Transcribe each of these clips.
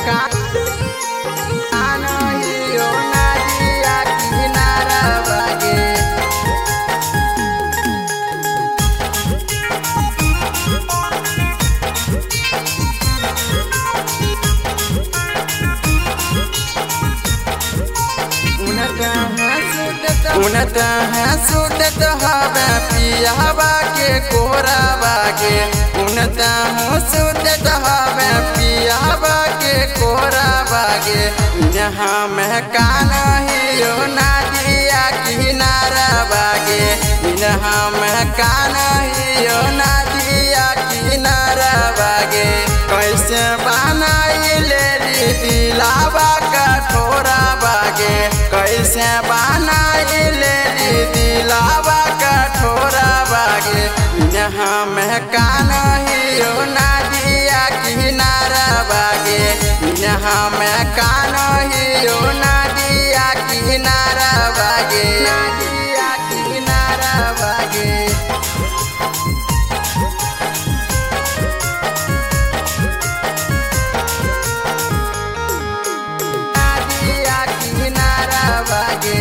कान्हियो नदिया किनारा बागे। उनता है सुटत हवे पियावा के कोरा बागे। उनता हूँ सुटत हवे पियावा के कोरा बागे। यहाँ में कान्हियो नदिया किनारा बागे। यहाँ में कान्हियो नदिया किनारा बागे। कैसे बनाइले दिलावा कठोरा बागे। कैसे बनाइले दिलावा कठोरा बागे। यहाँ में कान्हियो नदिया किनारा बागे। यहाँ में कान्हियो नदिया किनारा बागे। नदिया किनारा बागे। नदिया किनारा बागे।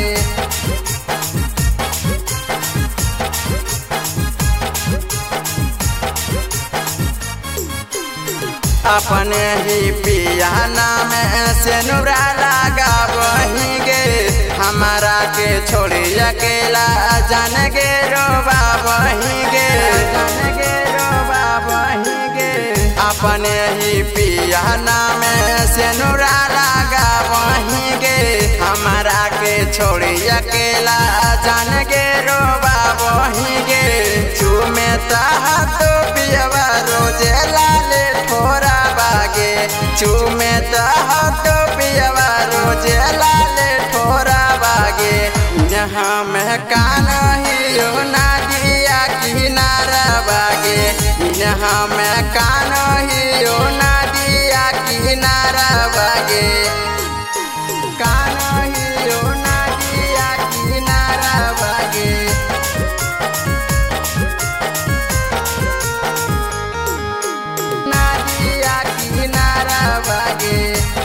अपने ही पिया नाम से नुरा लगा वहीं गे। हमारा के छोड़ी अकेला जान गे रोबा वहीं गे। जान गे रोबा वहीं गे। अपने ही पिया नाम से नुरा लगा वहीं गे। हमारा के छोड़ी अकेला जान गे रोबा वहीं गे। चूमे तहा तो पियवा रोजे लाले ठोरा बागे। चूमे तहा तो पियवा रोजे लाले ठोरा बागे। यहाँ में कान्हियो नदिया किनारा बागे। यहाँ में कान्हियो नदिया किनारा बागे। कान्हियो नदिया किनारा बागे। नदिया किनारा बागे।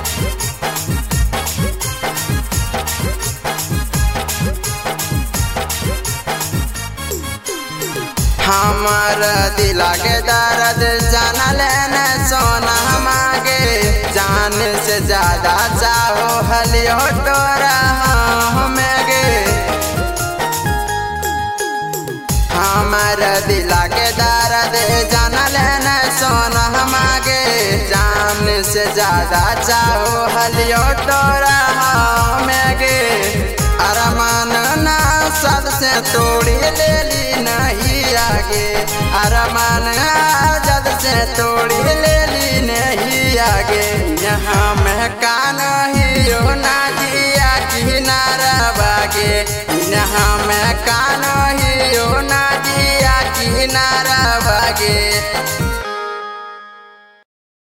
हमार दिला के दर्द जानल न सोना मांगे। जान से ज्यादा चाहो हलियो तोरा हमें गे। हमार दिला के दर्द जानल न सोना मांगे। जान से ज्यादा चाहो हलियो तोरा हमें गे। अरमान ना सद से तोड़ी ले ली नहीं आगे। अरमान